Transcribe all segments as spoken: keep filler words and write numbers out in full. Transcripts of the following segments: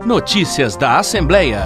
Notícias da Assembleia.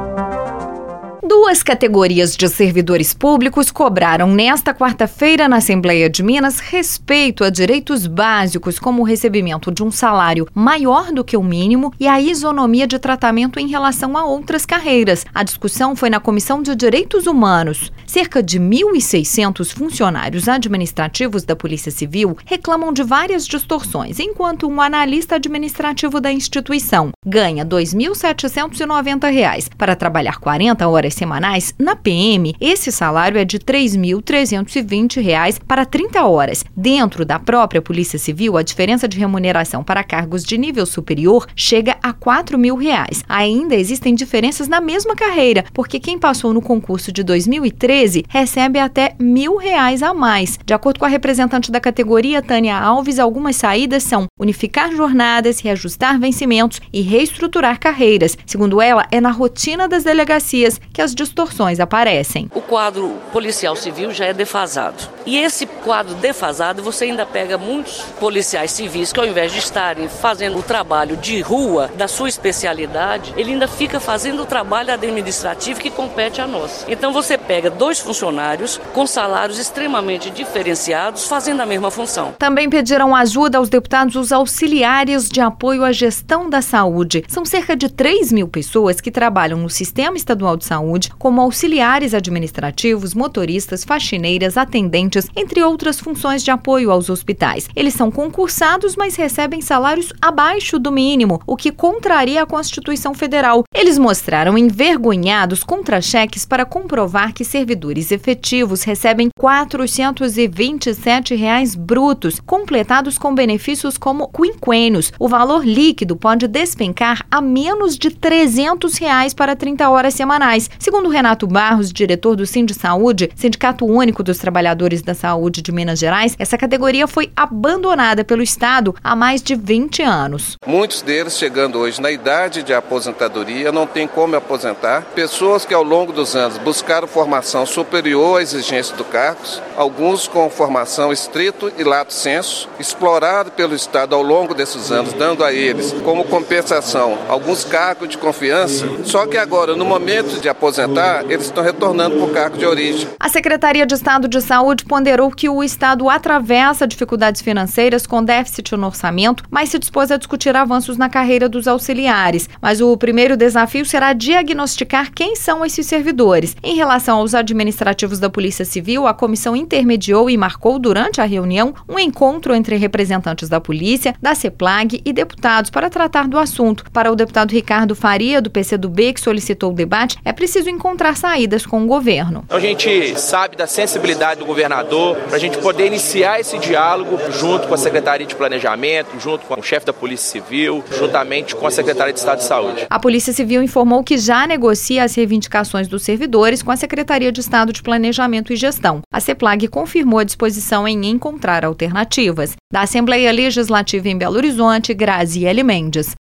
Duas categorias de servidores públicos cobraram nesta quarta-feira na Assembleia de Minas respeito a direitos básicos como o recebimento de um salário maior do que o mínimo e a isonomia de tratamento em relação a outras carreiras. A discussão foi na Comissão de Direitos Humanos. Cerca de mil e seiscentos funcionários administrativos da Polícia Civil reclamam de várias distorções, enquanto um analista administrativo da instituição ganha dois mil setecentos e noventa reais para trabalhar quarenta horas semanais. Na P M, esse salário é de três mil trezentos e vinte reais para trinta horas. Dentro da própria Polícia Civil, a diferença de remuneração para cargos de nível superior chega a quatro mil reais. Ainda existem diferenças na mesma carreira, porque quem passou no concurso de dois mil e treze recebe até mil reais a mais. De acordo com a representante da categoria, Tânia Alves, algumas saídas são unificar jornadas, reajustar vencimentos e reestruturar carreiras. Segundo ela, é na rotina das delegacias que as distorções aparecem. O quadro policial civil já é defasado. E esse quadro defasado, você ainda pega muitos policiais civis que, ao invés de estarem fazendo o trabalho de rua da sua especialidade, ele ainda fica fazendo o trabalho administrativo que compete a nós. Então você pega dois funcionários com salários extremamente diferenciados fazendo a mesma função. Também pediram ajuda aos deputados os auxiliares de apoio à gestão da saúde. São cerca de três mil pessoas que trabalham no Sistema Estadual de Saúde como auxiliares administrativos, motoristas, faxineiras, atendentes, entre outras funções de apoio aos hospitais. Eles são concursados, mas recebem salários abaixo do mínimo, o que contraria a Constituição Federal. Eles mostraram envergonhados contra-cheques para comprovar que servidores efetivos recebem quatrocentos e vinte e sete reais brutos, completados com benefícios como quinquênios. O valor líquido pode despencar a menos de trezentos reais para trinta horas semanais. Segundo Renato Barros, diretor do Sindisaúde, Sindicato Único dos Trabalhadores da Saúde de Minas Gerais, essa categoria foi abandonada pelo Estado há mais de vinte anos. Muitos deles chegando hoje na idade de aposentadoria, não tem como aposentar. Pessoas que ao longo dos anos buscaram formação superior à exigência do cargo, alguns com formação estrito e lato sensu, explorado pelo Estado ao longo desses anos, dando a eles como compensação alguns cargos de confiança, só que agora, no momento de aposentar, eles estão retornando para o cargo de origem. A Secretaria de Estado de Saúde ponderou que o Estado atravessa dificuldades financeiras com déficit no orçamento, mas se dispôs a discutir avanços na carreira dos auxiliares. Mas o primeiro desafio será diagnosticar quem são esses servidores. Em relação aos administrativos da Polícia Civil, a comissão intermediou e marcou durante a reunião um encontro entre representantes da polícia, da CEPLAG e deputados para tratar do assunto. Para o deputado Ricardo Faria, do P C do B, que solicitou o debate, é preciso encontrar saídas com o governo. A gente sabe da sensibilidade do governador para a gente poder iniciar esse diálogo junto com a Secretaria de Planejamento, junto com o chefe da Polícia Civil, juntamente com a Secretaria de Estado de Saúde. A Polícia Civil informou que já negocia as reivindicações dos servidores com a Secretaria de Estado de Planejamento e Gestão. A CEPLAG confirmou a disposição em encontrar alternativas. Da Assembleia Legislativa em Belo Horizonte, Graziele Mendes.